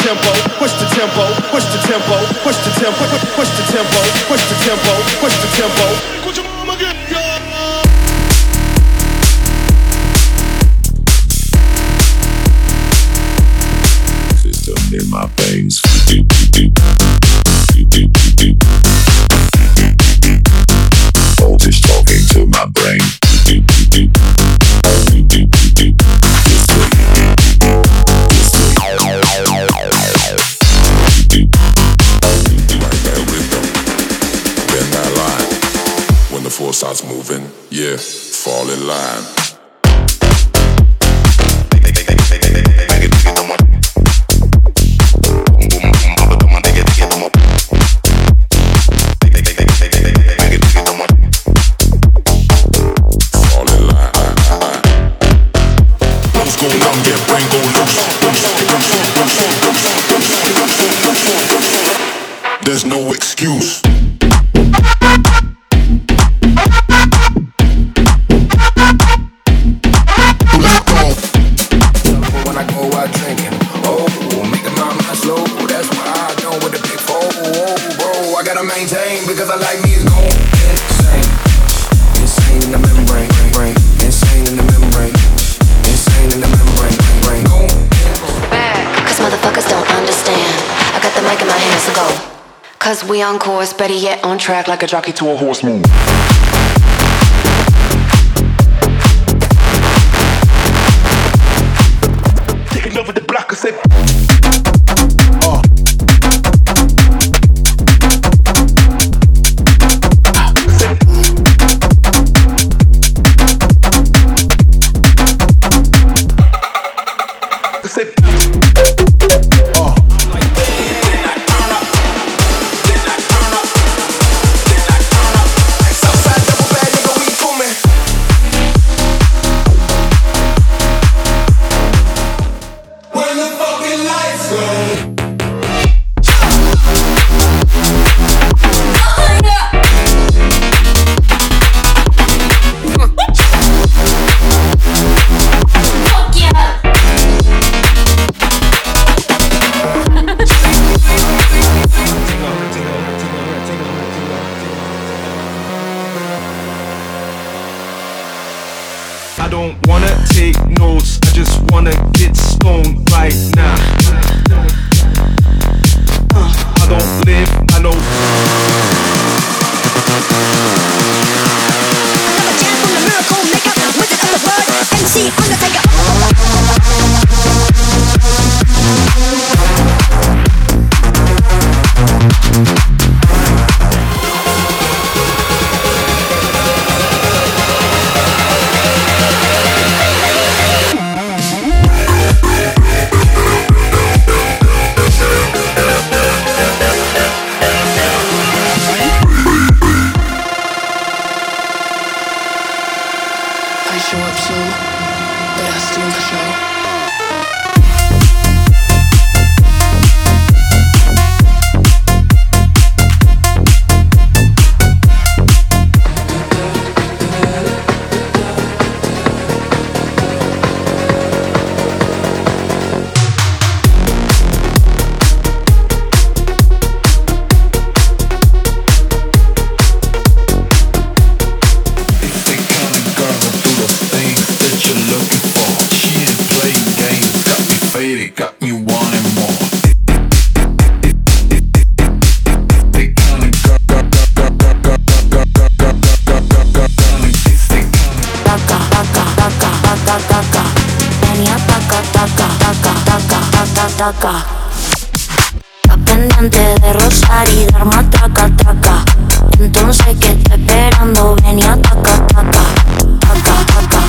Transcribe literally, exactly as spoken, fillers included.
tempo, push the tempo, push the tempo, push the tempo, push the tempo, push the tempo, push the tempo. Put your mama get system in my veins. Voltage talking to my brain. The force starts moving, yeah, fall in line. Fall in line. What's going on? Get brain go loose. There's no excuse. Because I like me is going insane. Insane in the membrane, brain. Insane in the membrane. Insane in the membrane, brain. Back, cause motherfuckers don't understand. I got the mic in my hands to go. Cause we on course, better yet on track like a jockey to a horse move. Taking over the block, I said. I don't wanna take notes, I just wanna get stoned right now. uh, I don't live, I know. Another jam from the miracle maker, wizard of the word, M C Undertaker. I show up slow, but I steal the show. Got me wanting more. Está pendiente de rozar y dar matraca, traca. Entonces que está esperando, ven y ataca, ataca, ataca, ataca.